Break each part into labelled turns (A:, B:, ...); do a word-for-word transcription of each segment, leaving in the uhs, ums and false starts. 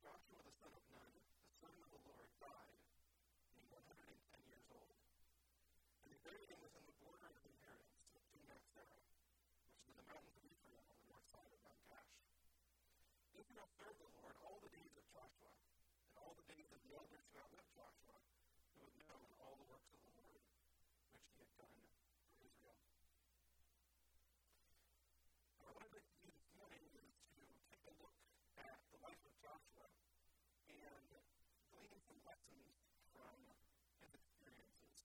A: Joshua the son of Nun, the servant of the Lord, died, being one hundred ten years old. And they buried him within the border of the inheritance of Timnath-Serah, which is in the mountains of Ephraim on the north side of Mount Gash. Israel served the Lord all the days of Joshua, and all the days of the elders who outlived Joshua, who had known all the works of the Lord, which he had done for Israel. What I'd like to do this morning is to take a look at the life of Joshua and glean some lessons from his experiences.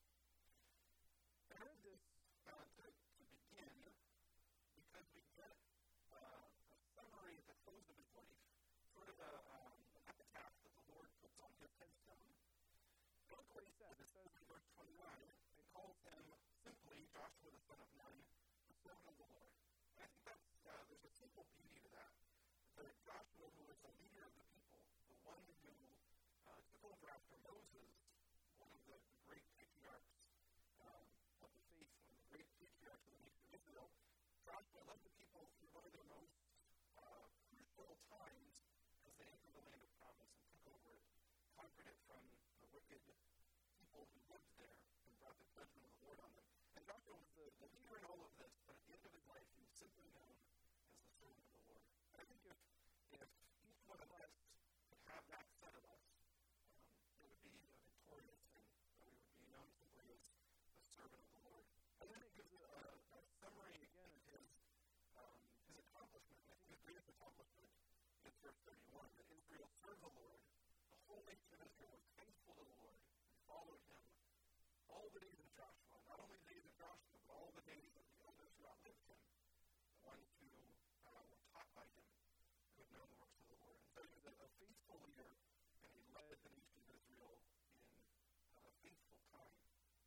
A: I read this uh, to, to begin because we get uh, a summary at the close of his life, sort of a, um, an epitaph that the Lord puts on his headstone. Look what he says. It says in verse twenty-nine, it calls him simply Joshua the son of Nun, the servant of the Lord. And I think that's, uh, there's a simple beauty to that. That Joshua, who was the leader of the people, the one who uh, took over after Moses, one of the great patriarchs um, of the faith, one of the great patriarchs of the nation of Israel, Joshua led the people through one of their most uh, crucial times as they entered the land of promise and took over it, conquered it from the wicked people who lived there and brought the judgment of the Lord on them. And Joshua was the, the leader in all of this, but at the end of his life, he was simply known as the servant of the Lord. And I think if, if each one of us could have that said of us, um, it would be a victorious thing, that we would be known simply as the servant of the Lord. And then it gives a, a, a summary again of his, um, his accomplishment. And I think the greatest accomplishment is verse thirty-one, that Israel served the Lord. The whole nation of Israel was faithful to the Lord and followed him all the days of Joshua, not only the days of Joshua, but all the days of the elders who outlived him, the ones who uh, were taught by him, who had known the works of the Lord. And so he was a, a faithful leader, and he led the nation of Israel in a faithful time.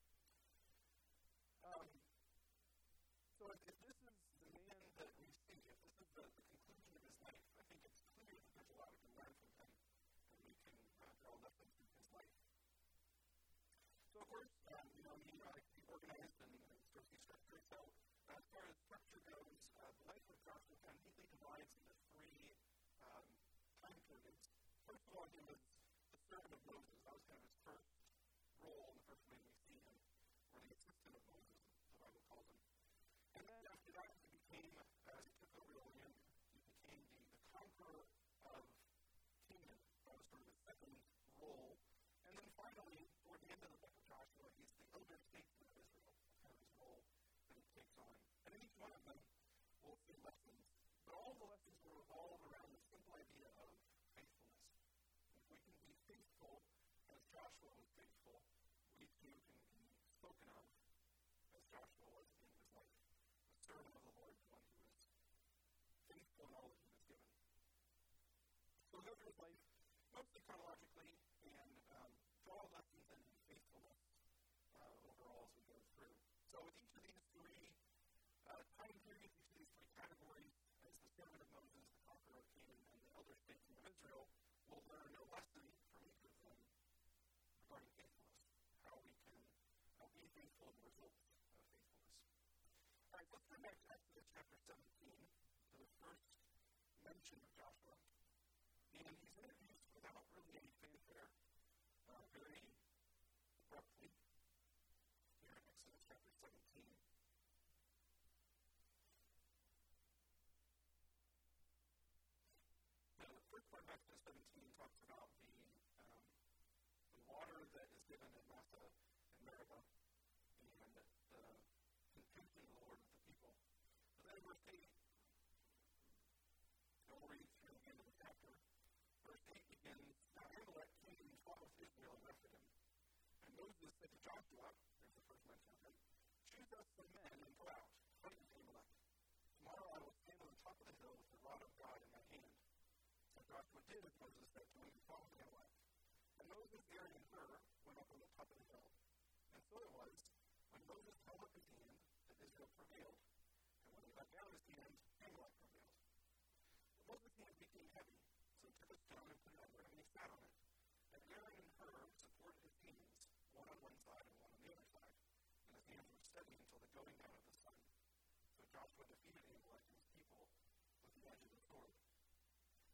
A: Um, so if, if this is the man that we see, if this is the, the conclusion of his life, I think it's clear that there's a lot we can learn from him, and we can uh, draw lessons from his life. So of course, um, you know, he, uh, he organized and, and sort of structured. So uh, as far as structure goes, uh, the life of Joshua kind of neatly divides into three um, time periods. First of all, he was the servant of Moses. That was kind of his first role, and the first way we see him, or the assistant of Moses, the Bible calls him. And then after that, he became, as he took over the land, he became the, the conqueror of Canaan. That was sort of his second role. And then finally, toward the end of the book of Joshua, he's the elder statesman of Israel. That's kind of his role that he takes on. And in each one of them, we'll see lessons. But all the lessons will revolve around the simple idea of faithfulness. If we can be faithful as Joshua was faithful, we too can be spoken of as Joshua was at the end of his life. The servant of the Lord, the one who was faithful in all that he was given. So go through his life mostly chronologically, and um, draw lessons in faithfulness uh, overall as we go through. So with each of these three uh, time periods, each of these three categories, as the servant of Moses, the conqueror of Canaan, and the elder statesman of Israel, we'll learn a lesson from each of them regarding faithfulness, how we can uh, be faithful in the results of faithfulness. All right, let's turn back to Exodus chapter seventeen, to the first mention of Joshua. And he's introduced without really any fanfare, uh, very abruptly, here in Exodus chapter seventeen. Now, the first part of Exodus seventeen talks about the, um, the water that is given in Massah and Meribah, and the contention of the Lord with the people. But then in verse eight, and we'll read through the end of the chapter. Verse eight begins, Now Amalek came and fought with Israel and Rephidim. And Moses said to Joshua, there's the first mention of him, Choose us some men and go out, fight with Amalek. Tomorrow I will stand on the top of the hill with the rod of God in my hand. So Joshua did as Moses said to him and fought with Amalek. And Moses, Aaron, and Hur went up on the top of the hill. And so it was, when Moses held up his hand, that Israel prevailed. And when he let down his hand, Amalek prevailed. But Moses' hand became heavy. So he took a stone and put it under, and he sat on it. And Aaron and Hur supported his hands, one on one side and one on the other side. And his hands were steady until the going down of the sun. So Joshua defeated Amalek and his people with the edge of the sword. And the Lord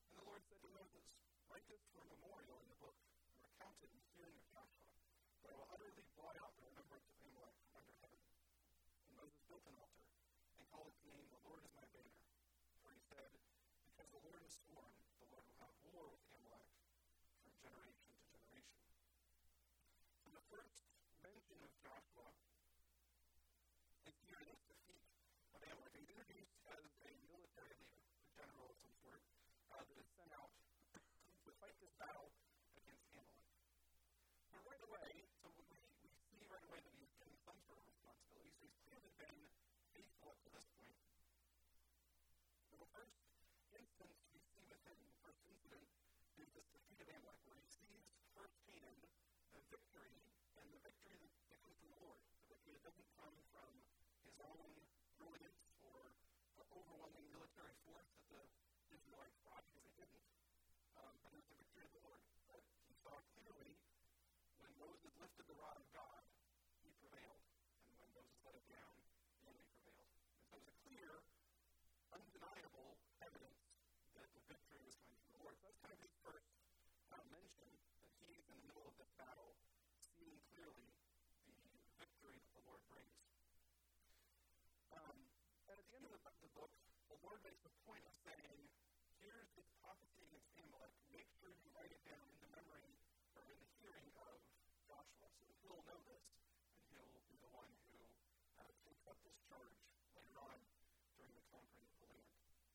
A: said to Moses, "Write this for a memorial in the book, and recount it in the hearing of Joshua, but I will utterly blot out the remembrance of Amalek from under heaven." And Moses built an altar, and called its name, "The Lord is my banner." For he said, "Because the Lord has sworn, the Lord will have war with Amalek from generation to generation." So the first mention of Joshua is here in this defeat of Amalek. He's introduced as a military leader, a general of some sort, uh, that is sent out to fight this battle against Amalek. But right away, so we, we see right away that he's getting some sort of responsibility. So he's clearly been faithful up to this point. So the first instance we see with him, the first incident, is this defeat of Amalek, where he sees firsthand the victory, and the victory that, that comes from the Lord. The victory that doesn't come from his own brilliance or the overwhelming military force that the Israelites brought, because they didn't. Um, but it was the victory of the Lord that he saw clearly. When Moses lifted the rod of God, he prevailed. And when Moses let it down, the enemy prevailed. And so it was a clear, undeniable evidence that the victory was coming from the Lord. So that's kind of his first uh, mention, that he's in the middle of this battle, seeing clearly the victory that the Lord brings. Um, and at the end of the, the book, the Lord makes a point of saying, here's this prophecy against Amalek. Make sure you write it down in the memory or in the hearing of Joshua, so that he'll know this, and he'll be the one who uh, takes up this charge later on during the conquering of the land.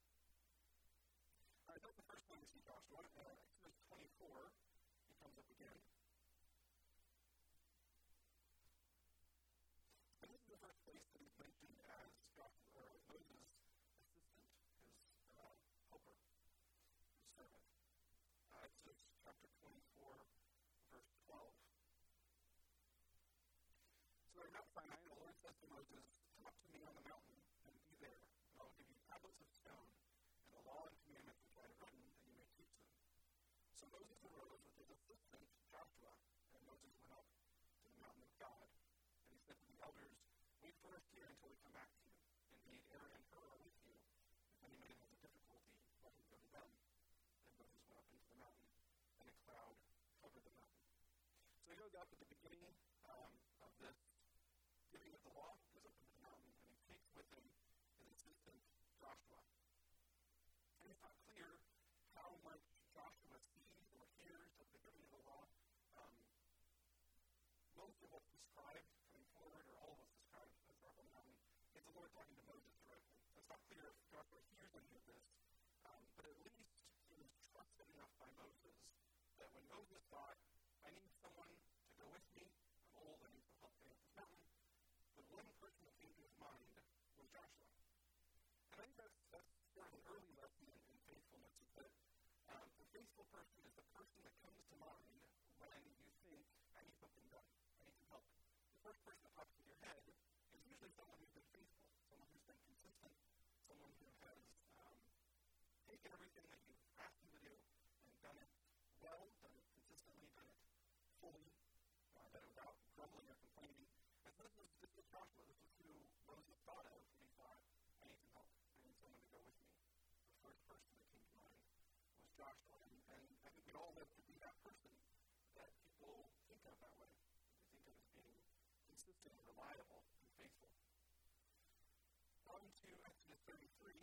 A: All right, that's the first time we see Joshua. Uh, Exodus twenty-four, he comes up again. And this is the first place that he's mentioned as Joshua, or Moses' assistant, his uh, helper, his servant. Uh, Exodus chapter twenty-four, verse twelve. So at Mount Sinai, the Lord says to Moses, "Come up to me on the mountain and be there, and I will give you tablets of stone and the law and commandments which I have written, that you may teach them." So Moses arose with his assistant Joshua, and Moses went up to the mountain of God. And he said to the elders, "Wait for us here until we come back to you. Indeed, Aaron and Hur are with you. If any man has a difficulty, let him go to them." And Moses went up into the mountain, and a cloud covered the mountain. So he goes up at the beginning um, of this giving of the law, goes up into the mountain, and he takes with him his assistant Joshua. And it's not clear how much Joshua sees or hears of the giving of the law. Um, most of what's described coming forward, or all of what's described as we're up on the mountain, is the Lord talking to Moses directly. So it's not clear if Joshua hears any of this, um, but at least he was trusted enough by Moses that when Moses thought, "I need someone to go with me, I'm old, I need some help getting up this mountain," the one person that came to his mind was Joshua. And I think that's, that's sort of an early lesson in, in faithfulness, is that um, the faithful person is the person that comes to mind when you think, "I need something done, I need some help." The first person that pops in your head is usually someone who's been faithful, someone who's been consistent, someone who has um, taken everything that you've asked them to do and done it well, done it consistently, done it fully, uh, done it without grumbling or complaining. And so this was, this was Joshua. This was who Moses thought of when he thought, "I need some help. I need someone to go with me." The first person that came to mind was Joshua. And, and I think we all live to be that person that people think of that way. They think of as being consistent, reliable, and faithful. On to Exodus thirty-three.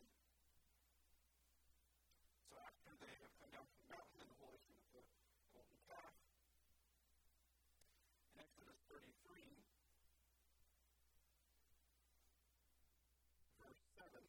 A: So after they have come down from the mountain and the whole issue with the golden calf, in Exodus thirty-three, verse seven,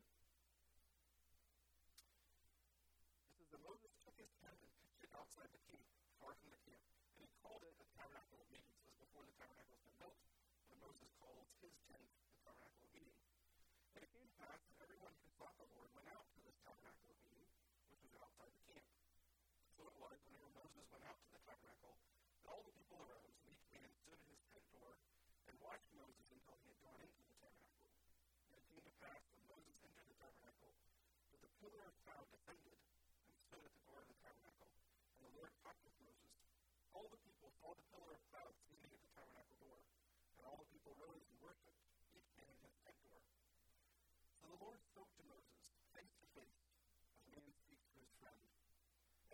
A: it says that Moses took his tent and pitched it outside the camp, far from the camp, and he called it the tabernacle of meeting. So this was before the tabernacle has been built, when Moses called his tent the tabernacle of meeting. And it came to pass that everyone who sought the Lord went out to this tabernacle of meeting, which was outside the camp. So it was, whenever Moses went out to the tabernacle, that all the people arose, and each man stood at his tent door, and watched Moses until he had gone into the tabernacle. And it came to pass, when Moses entered the tabernacle, that the pillar of cloud descended, and stood at the door of the tabernacle. And the Lord talked with Moses. All the people saw the pillar of cloud standing at the tabernacle door, and all the people rose and worshipped, each man at his tent door. So the Lord spoke to Moses, face to face, as a man speaks to his friend. And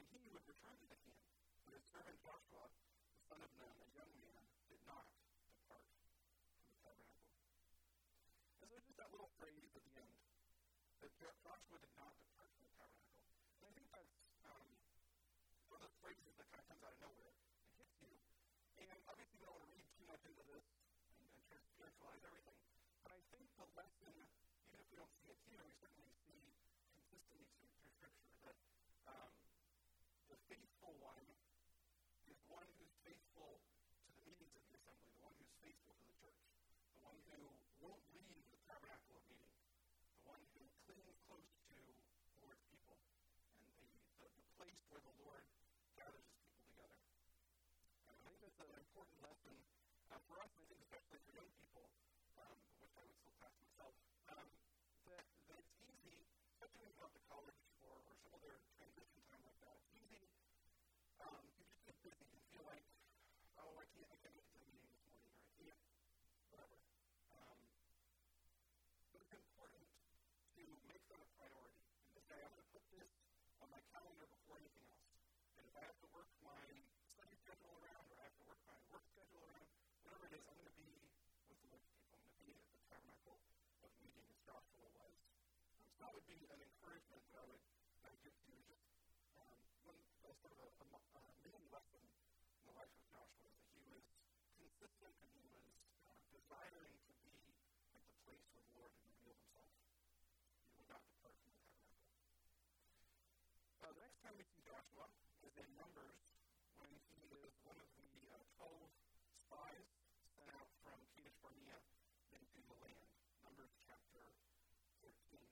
A: had returned to the camp, but his servant Joshua, the son of Nun, a young man, did not depart from the tabernacle. And so just that little phrase at the end, that Joshua did not depart from the tabernacle. And I think that's um, one of those phrases that kind of comes out of nowhere and hits you. And obviously we don't want to read too much into this and, and try to spiritualize everything. But I think the lesson, even if we don't see it here, we certainly see consistently through, through Scripture that um, the faithful one is one who's faithful to the meetings of the assembly, the one who's faithful to the church, the one who won't leave the tabernacle of meeting, the one who clings close to the Lord's people and the, the, the place where the Lord gathers his people together. And I think that's an important lesson uh, for us, and I think especially for young people, um, which I would still class myself, um, that, that it's easy, especially when you go to college or, or some other transition time like that, it's easy um, to just get busy and feel like, oh, I can't, I can't make it to the meeting this morning, or I can't, whatever. Um, but it's important to make that a priority and to say, I'm going to put this on my calendar before anything else. And if I have to work my study schedule around, or I have to work my work schedule around, whatever it is, I'm going to be with the Lord's people. I'm going to be at the tabernacle of meeting as Joshua was. Um, so that would be an encouragement that I would, I would give to you. Just um, one sort of a, a, a main lesson in the life of Joshua is that he was consistent and he was uh, desiring to be at the place where the Lord had revealed himself. He would not depart from the tabernacle. Uh, the next time we see Joshua is in Numbers, when he is one of the uh, twelve spies sent out from Kadesh Barnea into the land. Numbers chapter thirteen.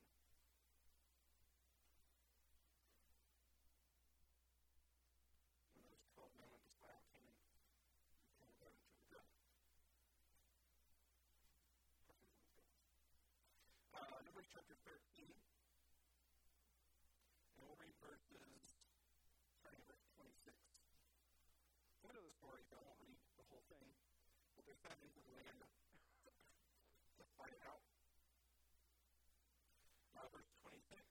A: When those twelve men went to spy out Canaan, and came about into the good. Uh, Numbers chapter thirteen, and we'll read verses starting at verse twenty-six. Some of the stories, I won't read the whole thing, but they're sent into the land to fight it out. Uh, verse twenty-six.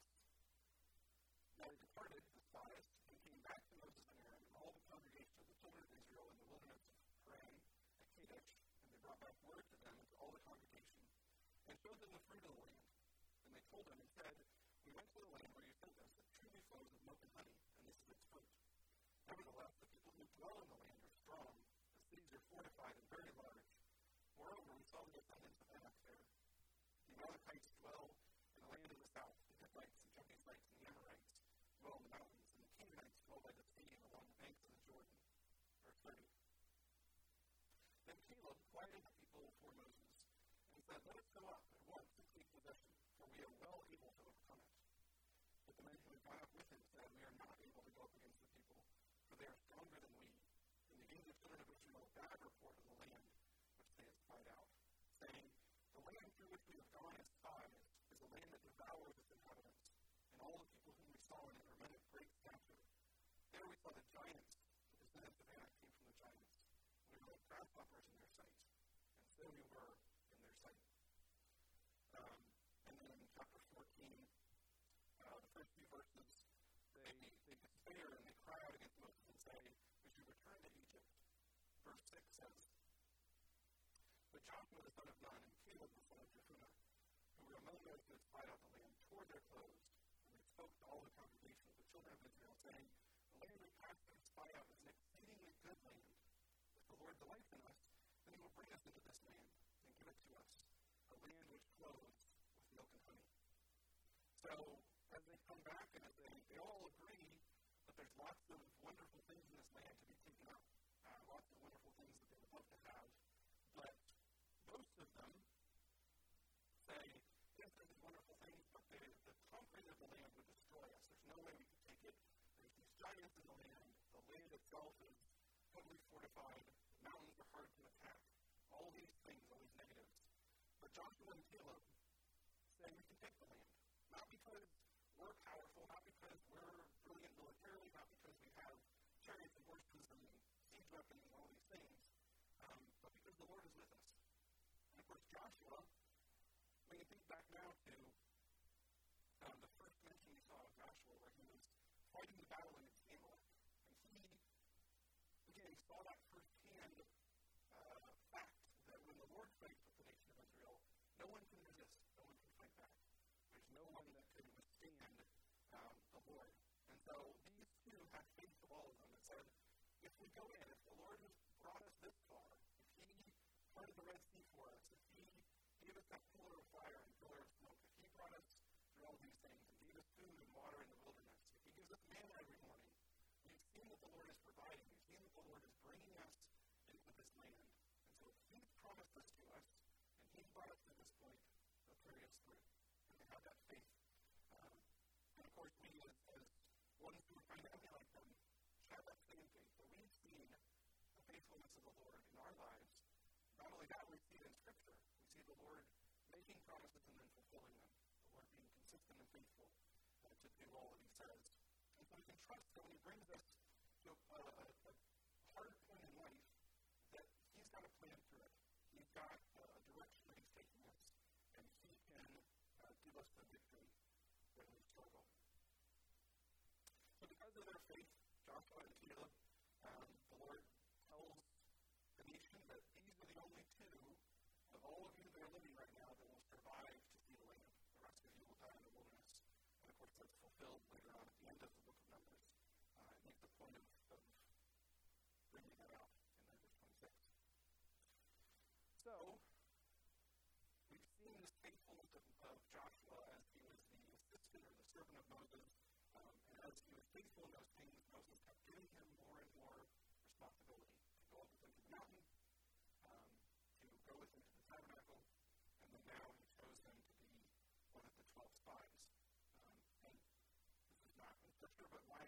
A: Now they departed, the spies, and came back to Moses and Aaron and all the congregation of the children of Israel in the wilderness of Paran at Kadesh, and they brought back word to them and to all the congregation, and showed them the fruit of the land. And they told them and said, we went to the land where you sent us, that truly flows with milk and honey, and this is its fruit. Nevertheless, the people who dwell in the land are strong, the cities are fortified and very large. Moreover, we saw the descendants of Anak there. The Amalekites dwell in the land of the south, the Hittites and Jebusites and the Amorites dwell in the mountains, and the Canaanites dwell by the sea and along the banks of the Jordan. Verse thirty. Then Caleb quieted the people before Moses, and said, let us go up at once to take possession, for we are well able to overcome it. But the men who had gone up with him said, we are not able to go up against the people, for they are stronger than we. And they gave the children of Israel a bad report of the land which they had spied out, saying, the land through which we have gone as spies is a land that devours its inhabitants, and all the people whom we saw in it are men of great stature. There we saw the giants, the descendants of Anak came from the giants. We were like grasshoppers in their sight, and so we were in their sight. Um, and then in chapter fourteen, uh, the first few verses, they, they despair and they cry out against Moses and say, we should return to Egypt. Verse six says, but Joshua the son of Nun and Caleb the son of Jephunneh, who were among those who had spied out the land, tore their clothes, and they spoke to all the congregation of the children of Israel, saying, the land we passed to spy out is an exceedingly good land. If the Lord delights in us, then he will bring us into this land and give it to us, a land which flows with milk and honey. So, as they come back and as they, they all agree that there's lots of wonderful things in this land to be taken up, uh, lots of wonderful things that they would love to have, but most of them say, yes, there's these wonderful things, but they, the conquering of the land would destroy us. There's no way we can take it. There's these giants in the land. The land itself is heavily fortified. The mountains are hard to attack. All these things, all these negatives. But Joshua and Caleb say we can take the land. Not because we're powerful, not because we're brilliant militarily, not because we have chariots and horses and siege weapons and all these things, um, but because the Lord is with us. And of course, Joshua, when you think back now to um, the first mention we saw of Joshua, where he was fighting the battle against Amalek, saw that firsthand uh, fact that when the Lord fights with the nation of Israel, no one can resist, no one can fight back. There's no one that can withstand um, the Lord. And so these two had faith of all of them that said, if we go in, if the Lord has brought us this far, if He parted the Red Sea for us, if He gave us that pillar of fire and pillar of smoke, if He brought us through all these things and gave us food and water in the wilderness, if He gives us manna every morning, we've seen that the Lord is providing, we've seen that the Lord is bringing us into this land. And so if He's promised this to us, and He's brought us to this point, He'll carry us through. And they have that faith. Um, and of course, we as, as ones who are kind of like them, have that same faith, but we've seen the faithfulness of the Lord in our lives. Not only that, we see it in Scripture. We see the Lord making promises and then fulfilling them. The Lord being consistent and faithful uh, to do all that He says. And so we can trust that when He brings us to a, a, a hard point in life, that He's got a plan through it. He's got a direction that He's taking us, and He can uh, give us the victory when we struggle. So because of their faith, Joshua and Caleb, um, the Lord tells the nation that these are the only two of all of you that are living right now that will survive to see the land. The rest of you will die in the wilderness. And of course, that's fulfilled later on at the end of the book of Numbers. Uh, it makes a point of, of bringing that out in Numbers twenty-six. So, we've seen this faithfulness of, of Joshua as he was the assistant or the servant of Moses. Um, and as he was faithful in those things, Moses kept giving him more and more responsibility to go up with him to the mountain, um, to go with him to the tabernacle, and then now he chose him to be one of the twelve spies. Um, and this is not in Scripture, but my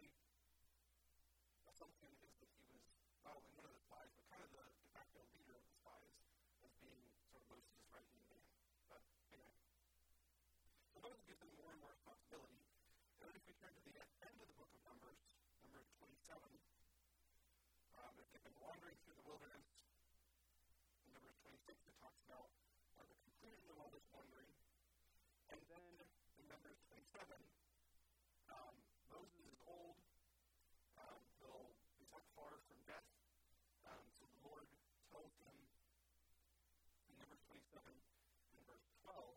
A: assumption is that he was not only one of the spies, but kind of the de facto leader of the spies, as being sort of Moses' right-hand man. But anyway. So Moses gives him more and more responsibility. And then if we turn to the end of the book of Numbers, Numbers twenty-seven, um, if they've been wandering through the wilderness, in Numbers twenty-six it talks about uh, the conclusion of all this wandering. And then in Numbers twenty-seven, um, Moses is old, um, he'll be not far from death, um, so the Lord tells him in Numbers twenty-seven, in verse twelve,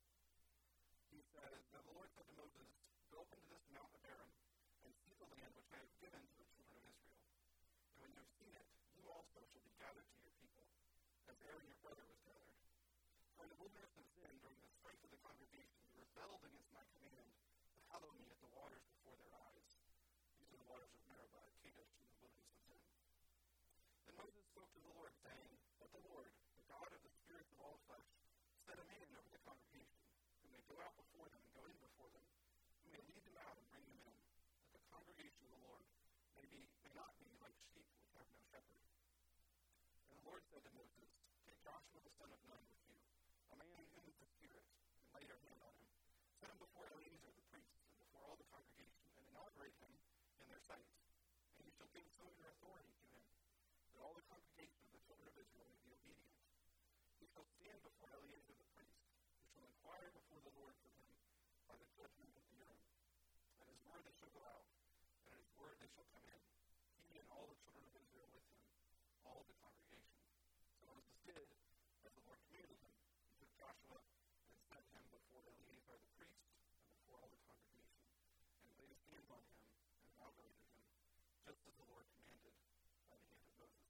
A: he says, now the Lord said to Moses, go up into this mount of Aram, and see the land which I have given to the children of Israel. And when you have seen it, you also shall be gathered to your people, as Aaron your brother was gathered. For in the wilderness of Zin, during the strife of the congregation, you rebelled against my command to hallow me at the waters before their eyes. These are the waters of Meribah, Kadesh, in the wilderness of Zin. Then Moses spoke to the Lord, saying, let the Lord, the God of the spirits of all flesh, set a man over the congregation, who may go out before them and go in before them, who may lead them out and bring them in, that the congregation of the Lord may, be, may not be like sheep which have no shepherd. And the Lord said to Moses, take Joshua the son of Nun with you, a man in whom is the Spirit, and lay your hand on him. Set him before Eleazar the priest, and before all the congregation, and inaugurate him in their sight. And you shall give some of your authority to him, that all the congregation of the children of Israel may be obedient. He shall stand before Eleazar the priest, who shall inquire before the Lord for him by the judgment of the Urim. At his word they shall go out, and at his word they shall come in, he and all the children of Israel with him, all the congregation. So Moses did as the Lord commanded him. He took Joshua and set him before Eleazar the priest and before all the congregation, and laid his hands on him and inaugurated him, just as the Lord commanded by the hand of Moses.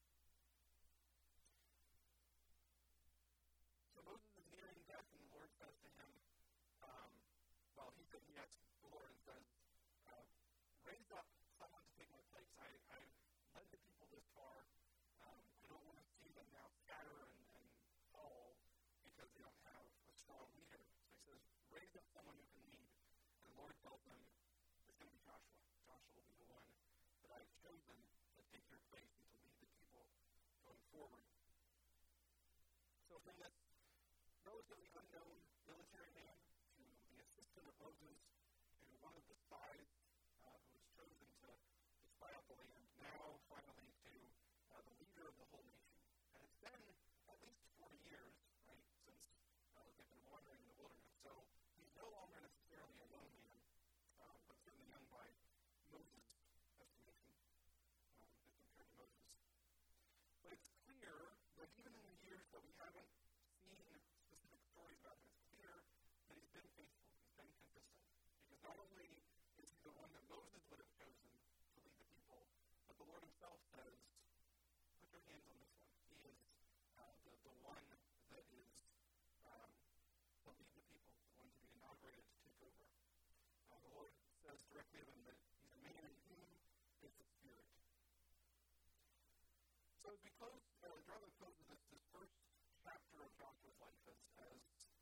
A: So Moses is nearing death, and the Lord says to him, um, well, he said, he asks the Lord and says, uh, raise up someone to take my place. I, I've led the people this far. Um, I don't want to see them now scatter and, and fall because they don't have a strong leader. So he says, raise up someone who can lead. And the Lord tells him, it's going to be Joshua. Joshua will be the one that I've chosen to take your place and to lead the people going forward. So from this relatively unknown military man to the assistant of Moses to one of the spies uh, who was chosen to, to spy out the land, now finally to uh, the leader of the whole nation. And it's been at least forty years, right, since uh, they've been wandering in the wilderness. So he's no longer necessarily a young man, um, but certainly young by Moses' estimation, um, as compared to Moses. as we close, uh, draw the close of this, this first chapter of Joshua's life, as, as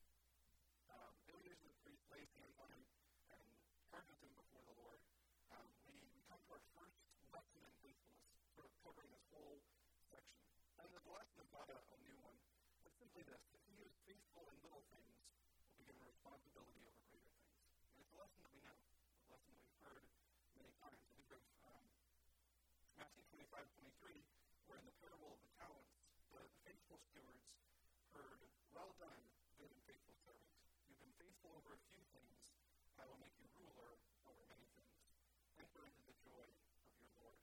A: um, Eleazar the priest lays hands on him and charges him before the Lord, um, we, we come to our first lesson in faithfulness, sort of covering this whole section. And the lesson is not a, a new one. It's simply this: if he is faithful in little things, will be given responsibility over greater things. And it's a lesson that we know, a lesson that we've heard many times. I think of um, Matthew twenty-five, twenty-three, where in the parable of the talents, the, the faithful stewards heard, "Well done, good and faithful servant. You've been faithful over a few things. I will make you ruler over many things. Enter into the joy of your Lord."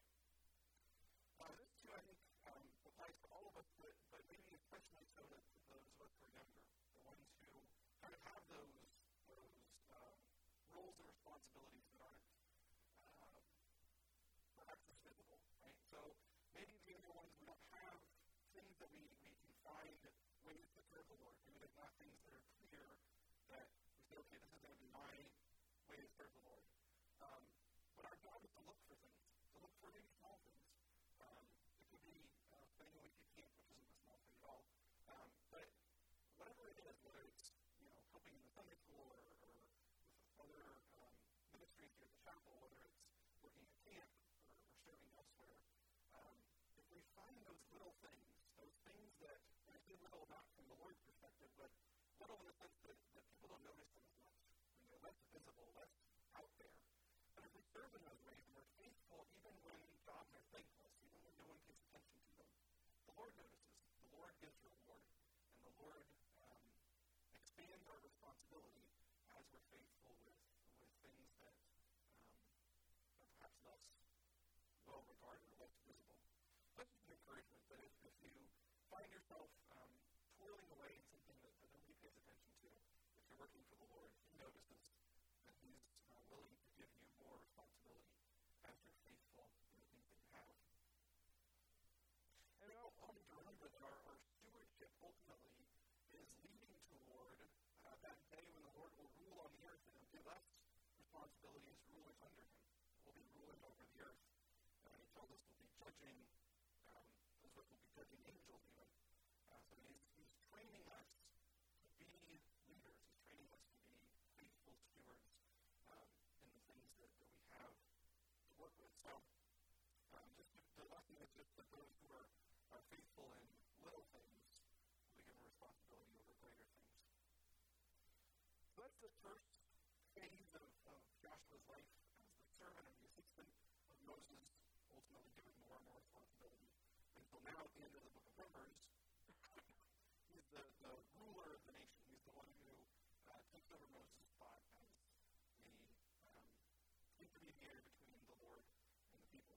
A: Uh, this too, I think, um, applies to all of us, but, but maybe especially so to those of us who are younger, the ones who kind of have those, those um, roles and responsibilities that aren't uh, perhaps as visible, right? So maybe the younger ones, we don't have things that we, we can find ways to serve the Lord. Maybe there's not things that are clear that we say, okay, this is going to be my way to serve the Lord. Um, but our job is to look for things, to look for maybe small things. Um, it could be uh, spending a week at camp, which isn't a small thing at all. Um, but whatever it is, whether it's you know helping in the Sunday school or, or with other um, ministries here at the chapel, whether it's working at camp or, or serving elsewhere, um, if we find those little things, those things that, and I say little not from the Lord's perspective, but little in the sense that, that people don't notice them as much. I mean, they're less visible, less out there. But if we serve in those ways and we're faithful even when jobs are thankless, even when no one pays attention to them, the Lord notices. The Lord gives reward. And the Lord um, expands our responsibility as we're faithful with, with things that um, are perhaps less well regarded or less visible. That's just an encouragement that if, if you find yourself um, twirling away in something that, that nobody pays attention to, if you're working for the Lord, He notices that He's uh, willing to give you more responsibility as you're faithful in the things that you have. And we all need to remember that our, our stewardship ultimately is leading toward uh, that day when the Lord will rule on the earth and He'll give us responsibility as rulers under Him. We'll be ruling over the earth. And He told us we'll be judging, um, as well, we'll be judging angels even. Uh, so he's, he's training us to be leaders. He's training us to be faithful stewards um, in the things that, that we have to work with. So, um, just the lesson is just that those who are, are faithful in little things will be given responsibility over greater things. So that's the first phase of, of Joshua's life as the servant and the assistant of Moses, ultimately given more and more responsibility. Until now, at the end of the book of Numbers, he's the, the ruler of the nation. He's the one who uh, takes over Moses' spot as the um, intermediary between the Lord and the people.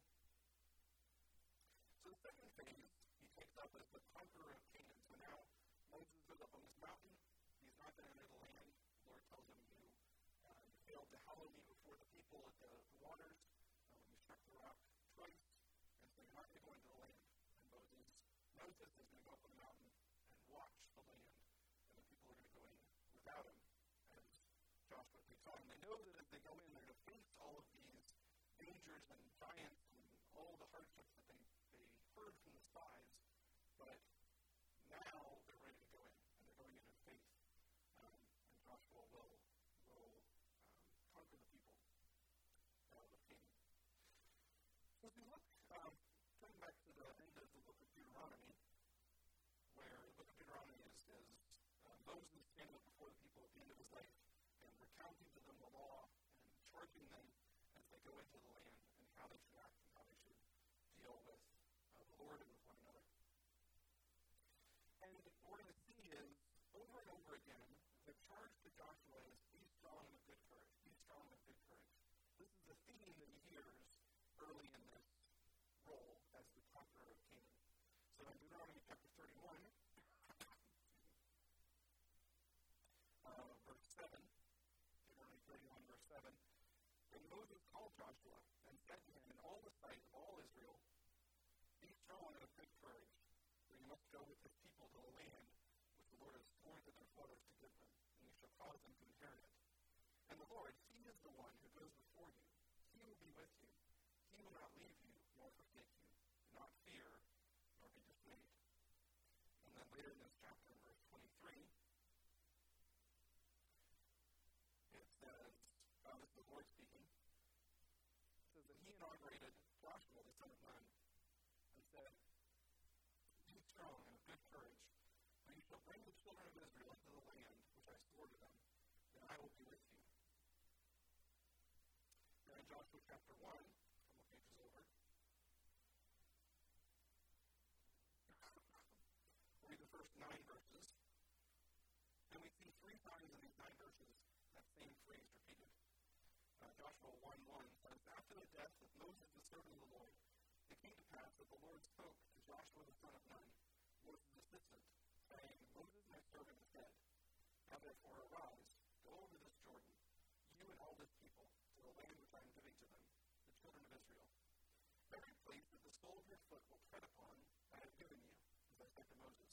A: So the second phase he takes up as the conqueror of Canaan. So now Moses goes up on this mountain. He's not going to enter the land. The Lord tells him you, uh, you failed to hallow me before the people at the, the waters uh, when you struck the rock twice, and so you're not going to go into the land. And Moses, Moses is going to go up on the mountain and watch the land, and the people are going to go in without him as Joshua takes on. They know that as they go in, they're going to face all of these dangers and giants and all the hardships that they, they heard from the spies, but now they're ready to go in, and they're going in in faith, um, and Joshua will, will um, conquer the people uh, of Canaan. So as we look, um, turning back to the end of the book of Deuteronomy, where the book of Deuteronomy is, is uh, Moses standing up before the people at the end of his life and recounting to them the law and charging them as they go into the land and how they should act and how they should deal with uh, the Lord and with one another. And what we're going to see is, over and over again, the charge to Joshua is, be strong and of good courage. Be strong and of good courage. This is the theme that he hears early in this role as the conqueror of Canaan. So in Deuteronomy chapter thirty-one, uh, verse seven, Deuteronomy thirty-one, verse seven, then Moses called Joshua and said to him in all the sight of all Israel, be strong and of good courage, for you must go with this people to the land which the Lord has sworn to their fathers to give them, and you shall cause them to inherit it. And the Lord, He is the one who goes before you. He will be with you. He will not leave you nor forsake you. Do not fear nor be later in this chapter, in verse twenty-three, it says, uh, this is the Lord speaking, it says that he inaugurated Joshua, the son of Nun, and said, be strong and of good courage, for you shall bring the children of Israel into the land which I swore to them, and I will be with you. Now in Joshua chapter one, a couple pages over, we'll read the first nine verses, and we see three times in these nine verses that same phrase repeated. Uh, Joshua one one says, after the death of Moses, the servant of the Lord, it came to pass that the Lord spoke to Joshua the son of Nun, Moses' assistant, saying, Moses, my servant, is dead. Now therefore arise, go over this Jordan, you and all this people, to the land which I am giving to them, the children of Israel. Every place that the sole of your foot will tread upon, I have given you, as I said to Moses.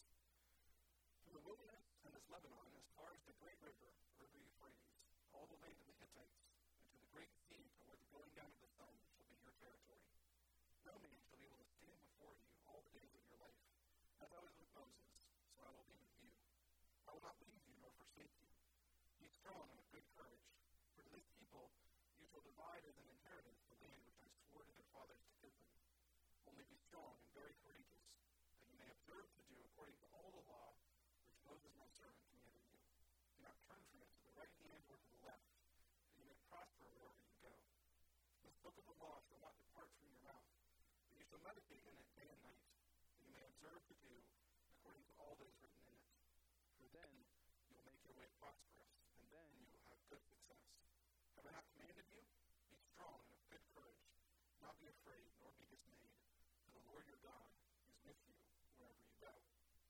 A: From the wilderness and this Lebanon, as far as the great river, the river Euphrates, all the land of the Hittites, and to the great sea, toward the going down of the sun, shall be your territory. No man shall be able to stand before you all the days of your life. As I was with Moses, so I will be with you. I will not leave you nor forsake you. Be strong and of good courage, for to this people you shall divide as an inheritance the land which I swore to their fathers to give them. Only be strong and very courageous, that you may observe to do according to all the law which Moses my servant commanded you. Do not turn from it to the right hand or to the left, that you may prosper wherever you go. This book of the law shall not depart from your mouth, but you shall meditate in it day and night, that you may observe to do according to all that is written in it. For then you will make your way prosperous, and then you will have good success. Have I not commanded you? Be strong and of good courage. Do not be afraid, nor be dismayed, for the Lord your God is with you wherever you go.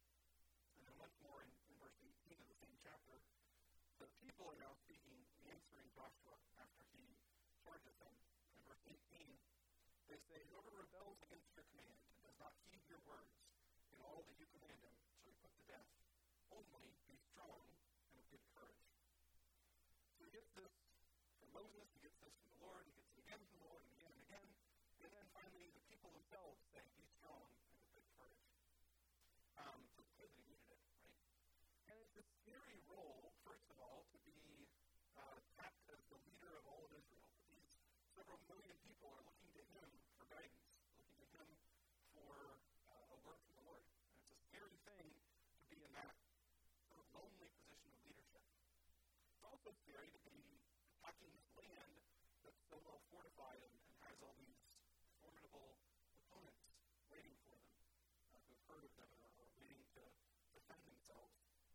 A: And then once more in, in verse eighteen of the same chapter, the people are now speaking, answering Joshua after he charges them. In verse eighteen, they say, whoever rebels against your command and does not heed your words in all that you command him shall be put to death. Only be strong and of good courage. So he gets this from Moses, he gets this from the Lord, he gets it again from the Lord, and again and again, and then finally the people themselves say, be strong and of good courage. Um, so it's clear that he needed it, right? And it's a scary role, first of all, to be uh, tapped as the leader of all of Israel. These several million people are looking to him for guidance, looking to him for uh, a word from the Lord. And it's a scary thing to be in that sort of lonely position of leadership. It's also scary to be attacking this land that's so well fortified and, and has all these formidable opponents waiting for them, uh, who've heard of them and are, are waiting to defend themselves.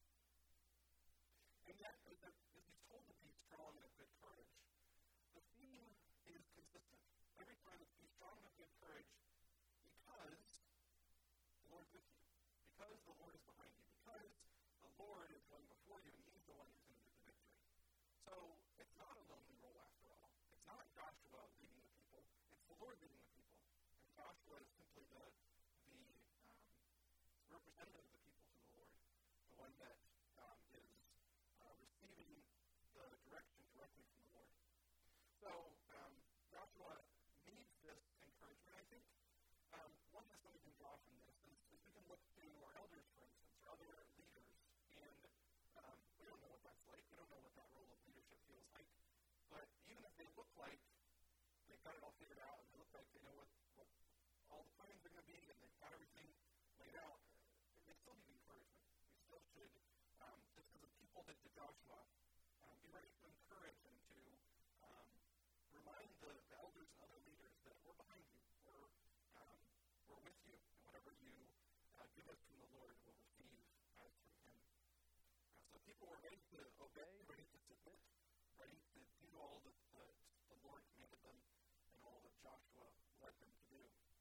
A: And yet, as, as he's told to be strong and of good courage, the theme is consistent. Every time it's be strong and of good courage because the Lord's with you, because the Lord is behind you, because the Lord is going before you and he's the one who's going to get the victory. So it's not a lonely role after all. It's not Joshua leading the people, it's the Lord leading the people. And Joshua is simply the, the um, representative of the people to the Lord, the one that um, is uh, receiving the direction directly from the Lord. So um, Joshua needs this encouragement, I think. Um, one lesson we can draw from this is, is we can look to our elders, for instance, or other leaders, and um, we don't know what that's like. We don't know what that role of leadership feels like. But even if they look like they've got it all figured out, and they look like they know what, what all the plans are going to be, and they've got everything laid out, they still need encouragement. We still should, um, just as the people did to Joshua, um, be ready to encourage and to um, remind the, the elders and other leaders that we're behind you, we're, um, we're with you, and whatever you uh, give us from the Lord, we'll receive as from him. Uh, so people were ready to obey, ready to submit, ready to do all that the, the Lord commanded them and all that Joshua led them to do.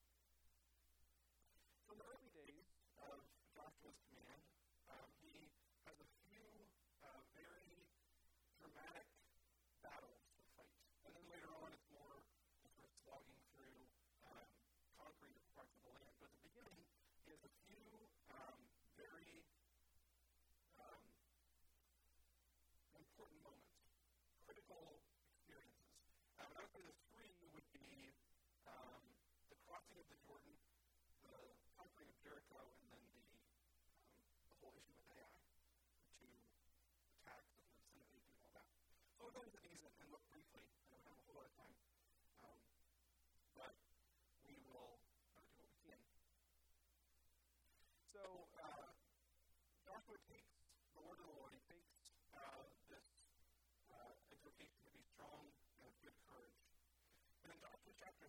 A: So in the early days of Joshua's command, um, he has a few uh, very dramatic battles to fight. And then later on, it's more just sort of slogging through um, conquering parts of the land. But at the beginning, he has a few um, very um, important moments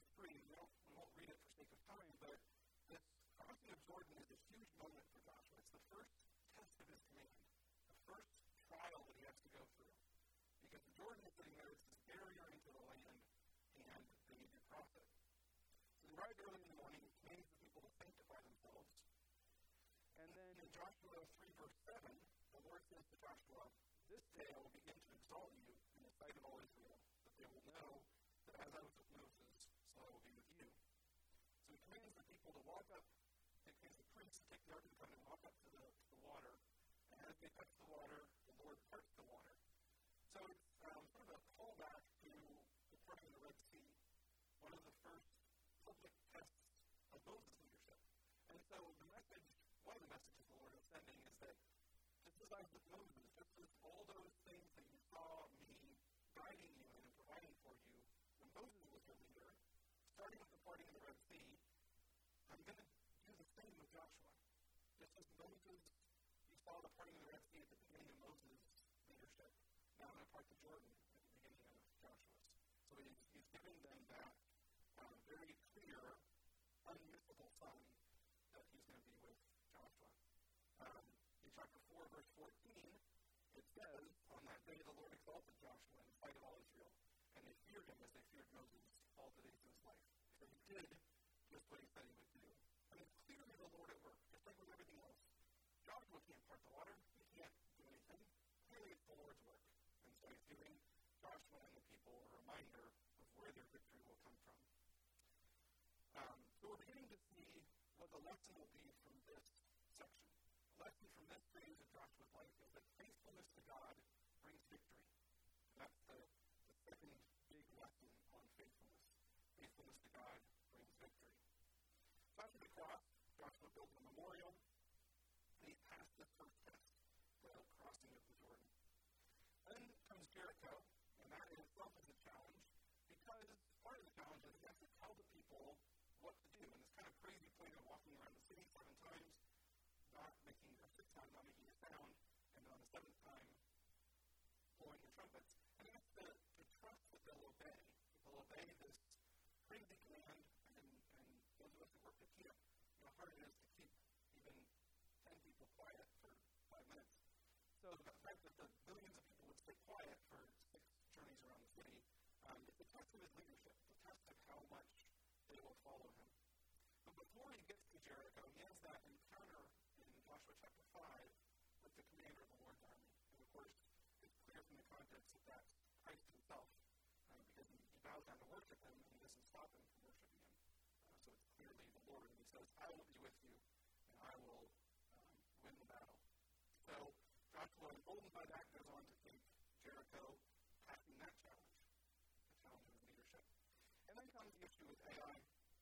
A: three, we, don't, we won't read it for sake of time, but this crossing of Jordan is a huge moment for Joshua. It's the first test of his command, the first trial that he has to go through. Because the Jordan is sitting there, it's this barrier into the land, and they need to cross it. So they ride early in the morning, commands the people to sanctify themselves. And then in Joshua three, verse seven, the Lord says to Joshua, "This day I will begin to exalt you in the sight of all Israel, that they will know that as I was with Moses, so I will be with you." So he commands the people to walk up, he commands the priests to take the Ark of the Covenant and walk up to the, to the water. And as they touch the water, the Lord parts the water. So it's um, sort of a callback to the parting of the Red Sea, one of the first public tests of Moses' leadership. And so the message, one of the messages the Lord is sending is that just as I was with Moses, just as all those things that you saw me guiding you in and providing for you when Moses was your leader, starting with the parting of the Red Sea, I'm going to do the same with Joshua. Just as Moses, you saw the parting of the Red Sea at the beginning of Moses' leadership, now I'm going to part the Jordan at the beginning of Joshua's. So he's, he's giving them that um, very clear, unmissable sign that he's going to be with Joshua. Um, in chapter four, verse fourteen, it says, "On that day the Lord exalted Joshua in the sight of all Israel, and they feared him as they feared Moses all the days of his life." So he did just what he said he would do. I mean, clearly the Lord at work, just like with everything else. Joshua can't part the water. He can't do anything. Clearly it's the Lord's work. And so he's giving Joshua and the people a reminder of where their victory will come from. Um, so we're beginning to see what the lesson will be from this section. The lesson from this phase of Joshua's life is that faithfulness to God brings victory. And that's the, the second big lesson on faithfulness. Faithfulness to God brings victory. So after the cross, Joshua built a memorial, and he passed the first test, the crossing of the Jordan. Then comes Jericho, and that in itself is a challenge, because part of the challenge is you have to tell the people what to do. And this kind of crazy point of walking around the city seven times, not making, or six times, not making a sound, and then on the seventh time, blowing your trumpets. And that's to, to trust that they'll obey. That they'll obey this crazy command, and, and those of us who work at camp, you know, how hard it is to keep even ten people quiet for five minutes. So the fact that the millions of people would stay quiet for six journeys around the city, um, it's a test of his leadership, the test of how much they will follow him. But before he gets to Jericho, he has that encounter in Joshua chapter five with the commander of the Lord's army. And of course, it's clear from the context that that's Christ himself, uh, because he, he bows down to worship him, and he doesn't stop him from worshiping him. Uh, so it's clearly the Lord, and he says, "I will be with you, and I will um, win the battle." So Joshua, emboldened by that, goes on to take Jericho, passing that challenge, the challenge of his leadership. And then comes the issue with Ai.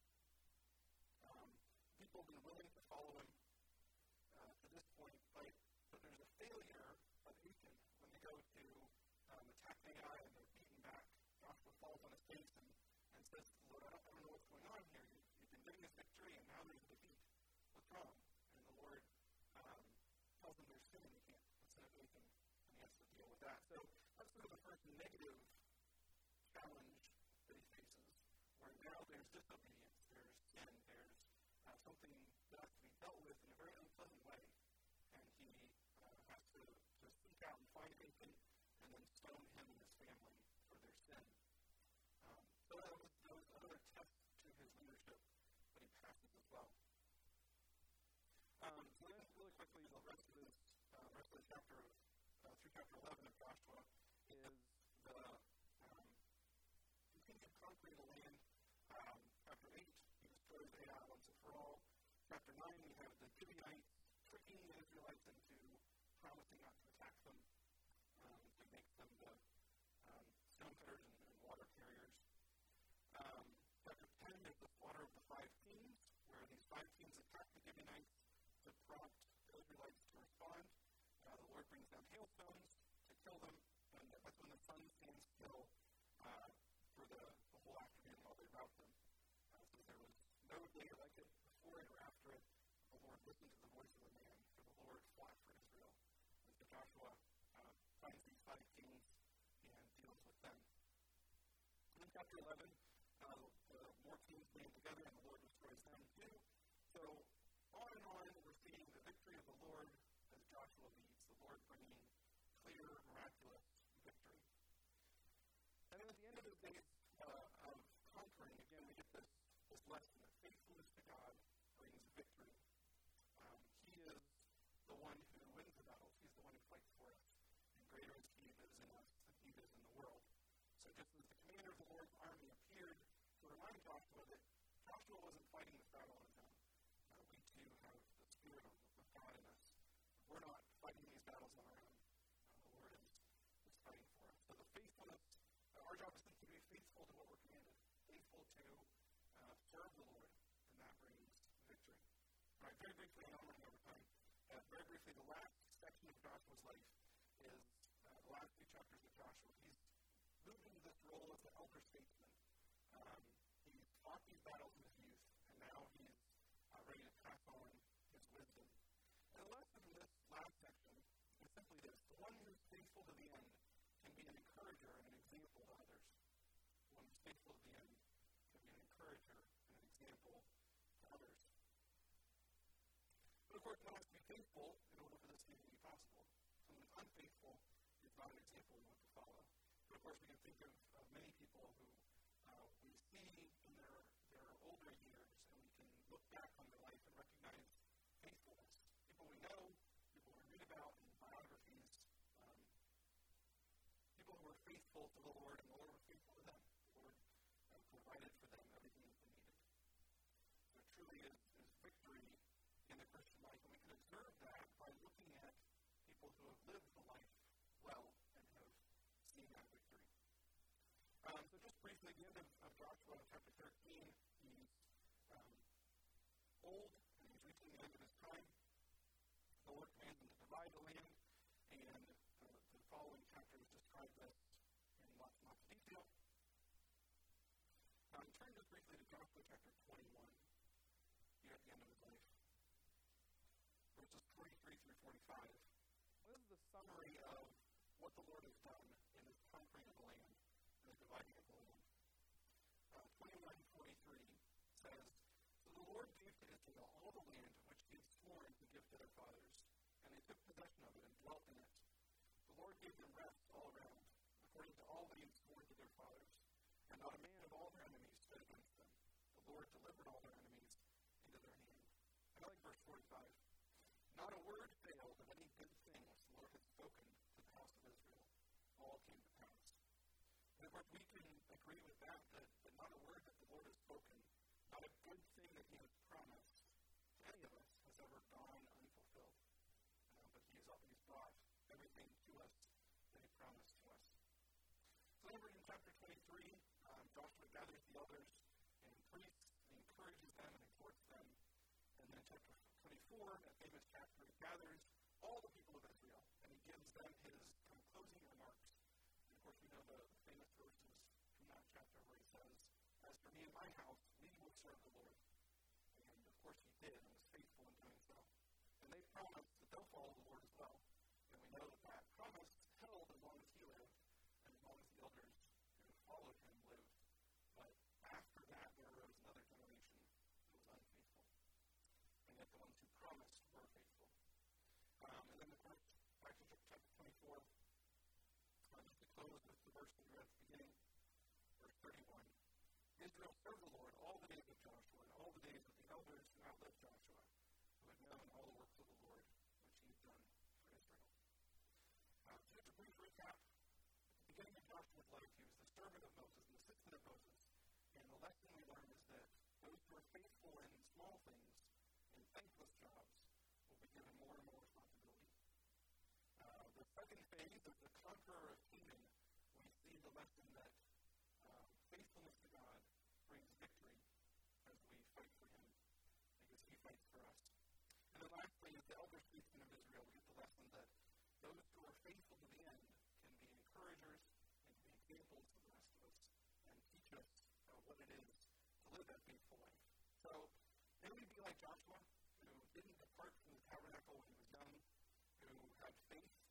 A: Um, people have been willing to follow him uh, to this point, but, but there's a failure of Achan. When they go to um, attack Ai and they're beaten back, Joshua falls on his face and, and says to the Lord, I don't, I don't know what's going on here. You, you've been giving us victory, and now there's a defeat. What's wrong? And the Lord um, tells him there's sin in the camp. Let's send Achan, and he has to deal with that. So that's sort of the first negative challenge that he faces, where now there's disobedience, there's sin, there's uh, something that has to be dealt with in a very unpleasant way. And he uh, has to, to seek out and find Achan and then stone him and his family for their sin. Um, so that was, that was another test to his leadership, but he passes as well. Um, so then, really quickly, the rest of this, uh, rest of the chapter, of, uh, through chapter eleven of Joshua, is the um, continued conquering the land. Um, chapter eight, he destroys Ai once and for all. Chapter nine, we have the Gibeonites tricking the Israelites into promising not to attack them, um, to make them the um, stone cutters and, and water carriers. Um, chapter ten is the slaughter of the five kings, where these five kings attack the Gibeonites to prompt the Israelites to respond. Uh, the Lord brings down hailstones to kill them, and that's when the sun stands still uh, for the, the whole afternoon while they rout them. Uh, so there was no day like it before it or after it. The Lord listened to the voice of the man, for the Lord fought for Israel. And so Joshua uh, finds these five kings and deals with them. And in chapter eleven, uh, the more So, on and on, we're seeing the victory of the Lord as Joshua leads, the Lord bringing clear, miraculous victory. And then at the end of the days uh, of conquering, again, we get this, this lesson that faithfulness to God brings victory. Um, he is the one who wins the battles. He's the one who fights for us. And greater is He that is in us than he that is in the world. So just as the commander of the Lord's army appeared to remind Joshua that Joshua wasn't fighting this battle on his own. Uh, we too have the Spirit of, of God in us. We're not fighting these battles on our own. Uh, the Lord is, is fighting for us. So the faithfulness, uh, our job is to be faithful to what we're commanded, faithful to uh, serve the Lord, and that brings victory. All right, very briefly, and I'm running over time, uh, very briefly, the last section of Joshua's life is uh, the last few chapters of Joshua. He's moved into this role as the elder statesman. Um, he's fought these battles in his youth, and now he's uh, ready to pass on his wisdom. And the lesson in this last section is simply this: the one who's faithful to the end can be an encourager and an example to others. The one who's faithful to the end can be an encourager and an example to others. But of course, one has to be faithful in order for this to even be possible. Someone who's unfaithful is not an example we want to follow. But of course, we can think of, of many people who uh, we see in their, their older years, and we can look back on their life and recognize faithfulness. People we know, people we read about in biographies, um, people who were faithful to the Lord, and the Lord was faithful to them. The Lord uh, provided for them everything that they needed. So it truly is, is victory in the Christian life, and we can observe that by looking at people who have lived the life well and have seen that victory. Um, so just briefly, at the end of, of Joshua chapter thirteen, he's um, old, and he's reaching the end of his time. The Lord commands him to divide the land, and uh, the following chapters describe this in lots and lots of detail. Um, turn just briefly to Joshua chapter twenty-one, here at the end of his life. Verses twenty-three through forty-five. What is the summary of what the Lord has done in this conquering of the land and the dividing of the land? Uh, twenty-one forty-three says, So the Lord gave to Israel all the land which he had sworn to give to their fathers, and they took possession of it and dwelt in it. The Lord gave them rest all around, according to all that he had sworn to their fathers, and not a man of all their enemies stood against them. The Lord delivered all their enemies into their hand. I like verse forty-five. Not a word failed of any good thing which the Lord had spoken to the house of Israel. All came to pass. And of course, we can agree with that, that, that not a word that the Lord has spoken, not a good thing that he has promised to any of us has ever gone unfulfilled. Uh, but he has always brought everything to us that he promised to us. So over in chapter twenty-three, um, Joshua gathers the elders and priests, and encourages them and exhorts them. And then chapter twenty-four, that famous chapter, he gathers all the people of Israel, and he gives them his kind of closing remarks. And of course, we know the famous verses from that chapter where he says, As for me and my house, we will serve the Lord. And of course he did, and was faithful in doing so. And they promised that they'll follow the Lord as well. And we know that that promise held as long as he lived, and as long as the elders who followed him lived. But after that, there arose another generation that was unfaithful. And yet the ones who promised were faithful. Um, and then, of course, back to chapter twenty-four, uh, just to close with the verse we read at the beginning, verse thirty-one. Israel served the Lord all the days of Joshua, and all the days of the elders who outlived Joshua, who had known all the works of the Lord, which he had done for Israel. Uh, so just a brief recap. At the beginning of Joshua's life, he was the servant of Moses, and the assistant of Moses. And the lesson we learn is that those who are faithful in small things, in thankless jobs, will be given more and more responsibility. Uh, the second phase of the conqueror of Canaan, we see the lesson that uh, faithfulness to God brings victory as we fight for him, because he fights for us. And then lastly, as the elder statesmen of Israel, we get the lesson that those who are faithful to the end can be encouragers and can be examples to the rest of us and teach us uh, what it is to live that faithful life. So, may we be like Joshua, who didn't depart from the tabernacle when he was young, who had faith